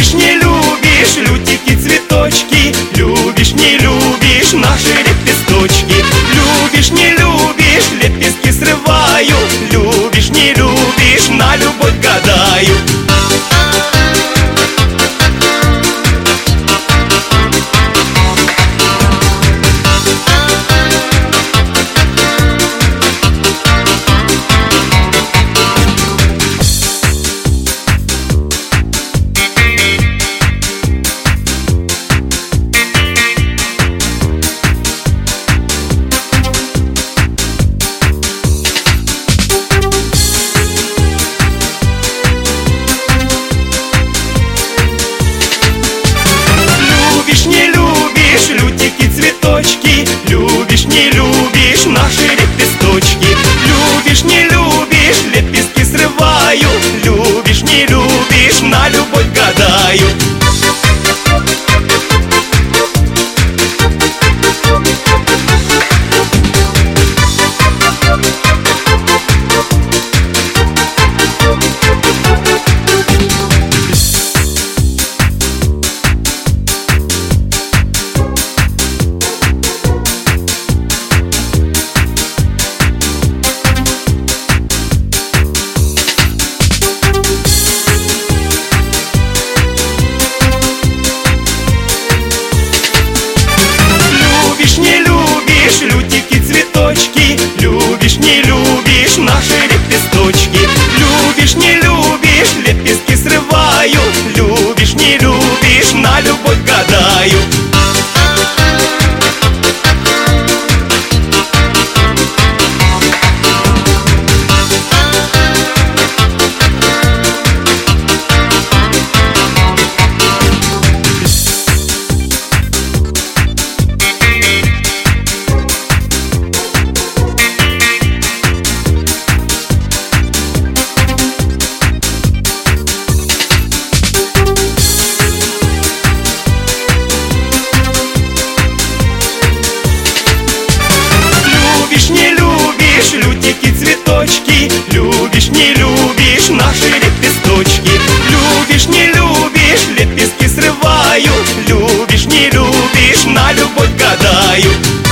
Любишь, не любишь лютики, цветочки, любишь, не любишь наши лепесточки. Любишь, не любишь, лепестки срываю, любишь, не любишь, на любовь гадаю. Любишь, не любишь лютики, цветочки, любишь, не любишь наши лепесточки. Любишь, не любишь, лепестки срываю, любишь, не любишь, на любовь гадаю. Любишь, не любишь лютики, цветочки, любишь, не любишь наши лепесточки. Любишь, не любишь, лепестки срываю, любишь, не любишь, на любовь гадаю. Любишь, не любишь лютики, цветочки, любишь, не любишь наши лепесточки. Любишь, не любишь, лепестки срываю, любишь, не любишь, на любовь гадаю.